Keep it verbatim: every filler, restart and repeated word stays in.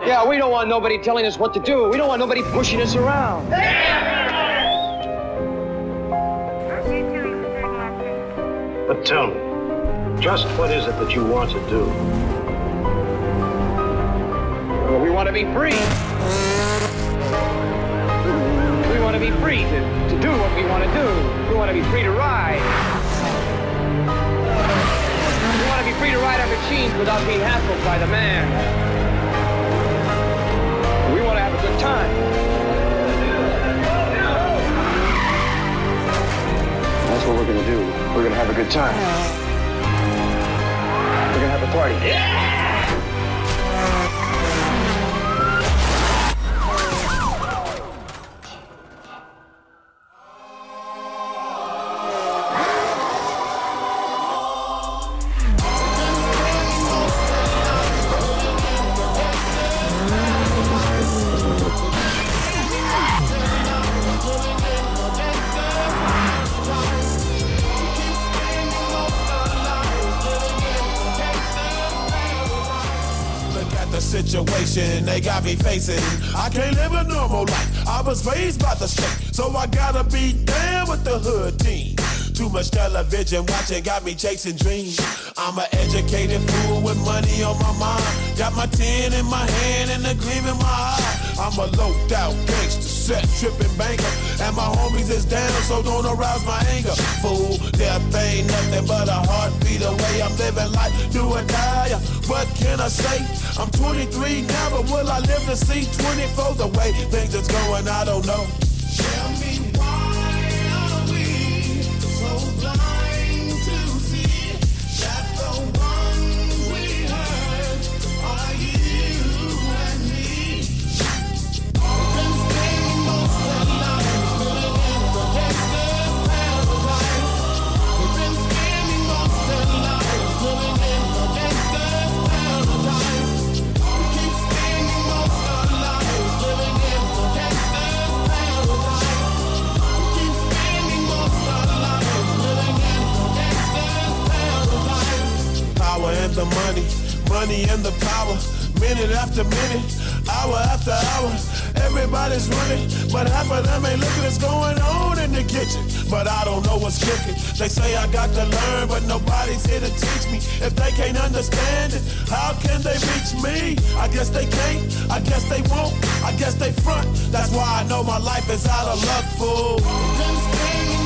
Yeah, we don't want nobody telling us what to do. We don't want nobody pushing us around. But tell me, just what is it that you want to do? Well, we want to be free. We want to be free to, to do what we want to do. We want to be free to ride. We want to be free to ride our machines without being hassled by the man. We want to have a good time. That's what we're going to do. We're going to have a good time. We're going to have a party. Yeah! Situation they got me facing. I can't live a normal life. I was raised by the state, so I gotta be down with the hood team. Too much television watching got me chasing dreams. I'm an educated fool with money on my mind. Got my tin in my hand and a gleam in my eye. I'm a loped out gangster, set tripping banker, and my homies is down, so don't arouse my anger. Fool, death ain't nothing but a heartbeat away. I'm living life, do or die. What can I say? I'm twenty-three now, but will I live to see twenty-four? The way things is going, I don't know. Tell me why are we so blind to see that the ones we hurt are you and me? We've been spending most of our lives living in the gangster's paradise. We've been spending most of our lives living in the gangster's paradise. We keep spending most of our lives living in the gangster's paradise. We keep spending most of our lives living in the gangster's paradise. Power and the money, money and the power. Minute after minute, hour after hour, everybody's running, but half of them ain't looking what's going on in the kitchen. But I don't know what's cooking. They say I got to learn, but nobody's here to teach me. If they can't understand it, how can they reach me? I guess they can't, I guess they won't, I guess they front. That's why I know my life is out of luck, fool.